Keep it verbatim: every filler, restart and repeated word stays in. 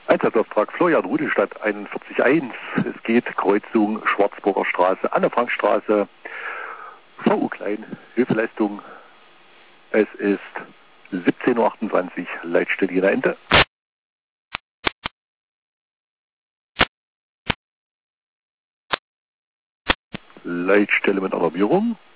Einsatzauftrag Florian Rudelstadt einundvierzig eins. Es geht Kreuzung Schwarzburger Straße, Anne-Frank-Straße, V U Klein, Hilfeleistung. Es ist siebzehn Uhr achtundzwanzig, Leitstelle Jena Ende. Leitstelle mit Alarmierung.